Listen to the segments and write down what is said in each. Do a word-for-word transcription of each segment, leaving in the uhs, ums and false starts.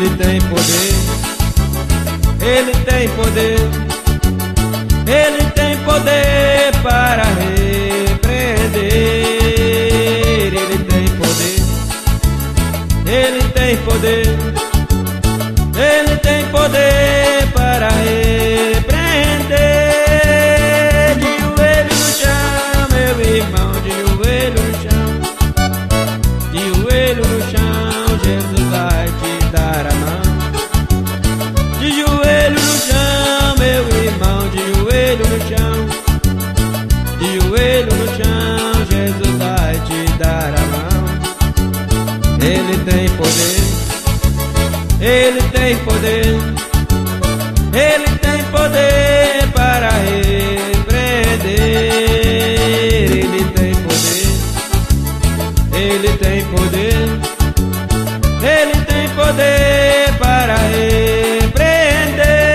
Ele tem poder, Ele tem poder, Ele tem poder para repreender. Ele tem poder, Ele tem poder, Ele tem poder para repreender. De joelho no chão, meu irmão, de joelho no chão, de joelho no chão, Jesus vai te dar a mão. De joelho no chão, meu irmão, de joelho no chão, de joelho no chão, Jesus vai te dar a mão. Ele tem poder, Ele tem poder, Ele tem poder para repreender. Ele tem poder, Ele tem poder, Ele tem poder para repreender.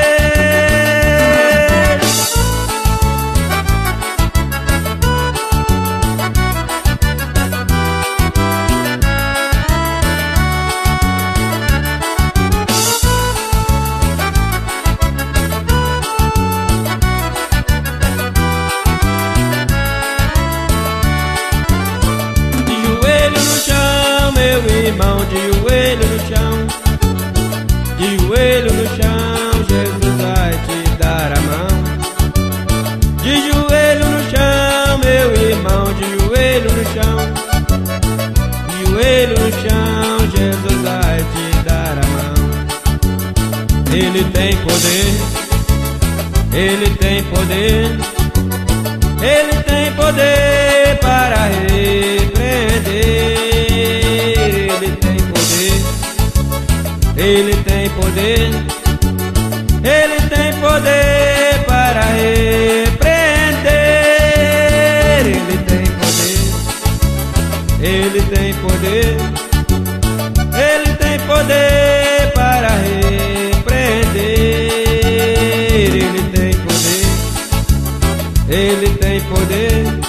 Meu irmão, de joelho no chão, de joelho no chão, Jesus vai te dar a mão. De joelho no chão, meu irmão, de joelho no chão, de joelho no chão, Jesus vai te dar a mão. Ele tem poder, Ele tem poder, Ele tem poder para repreender. Ele tem poder, Ele tem poder para repreender. Ele tem poder, Ele tem poder, Ele tem poder para repreender. Ele tem poder, Ele tem poder,